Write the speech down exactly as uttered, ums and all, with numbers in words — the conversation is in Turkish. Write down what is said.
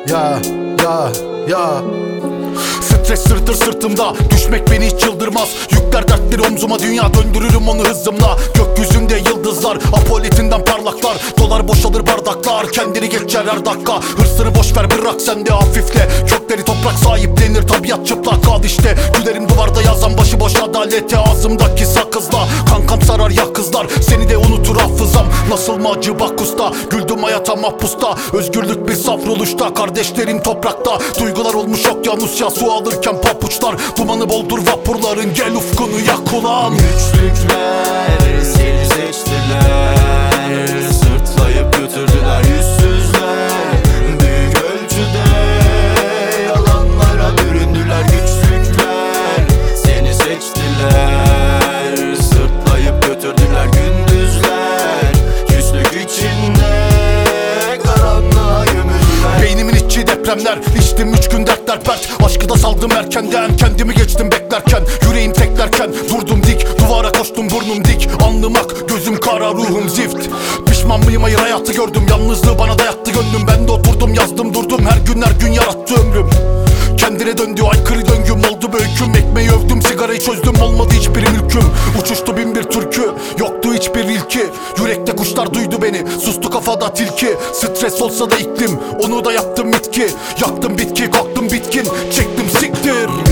Ya ya ya Stres sırtır sırtımda, düşmek beni hiç çıldırmaz. Yükler dertleri omzuma, dünya döndürürüm onu hızımla. Gökyüzünde yıldızlar, apolitinden parlaklar. Dolar boşalır bardaklar, kendini geçer her dakika. Hırsını boşver bırak sen de hafifle. Kökleri toprak sahiplenir, tabiat çıplak kal işte. Gülerim duvarda yazan başıboş adalete, ağzımdaki sakızla. Kankam sarar ya kızlar, seni de unutur hafızam. Nasıl mı acı bak usta, güldüm hayata mahpusta. Özgürlük bir savruluşta, kardeşlerim toprakta. Duygular olmuş okyanusya, su alırken papuçlar. Dumanı boldur vapurların, gel ufkunu yak ulan. Güçlükler seni seçtiler, sırtlayıp götürdüler yüzsüzler. Büyük ölçüde yalanlara büründüler. Güçlükler seni seçtiler, sırtlayıp götürdüler gündüzler. Küslük içinde karanlığa gömüldüler. Beynimin içi depremler, içtim üç gün dertler pert. Aşkı da saldım erkenden, kendimi geçtim beklerken. Yüreğim teklerken durdum dik, duvara koştum burnum dik. Alnım ak, gözüm kara, ruhum zift. Pişman mıyım? Hayır, hayatı gördüm, yalnızlığı bana dayattı gönlüm. Ben de oturdum yazdım durdum, her gün her gün yarattı ömrüm. Kendine döndü aykırı döngüm, oldu öyküm. Ekmeği övdüm, sigarayı çözdüm, olmadı hiçbir mülküm. Uçuştu bin bir türkü, yoktu hiçbir ilki. Yürekte kuşlar duydu beni, sustu kafada tilki. Stres olsa da iklim, onu da yaptım bitki. Yaktım bitki, kalktım bitkin, çektim siktir.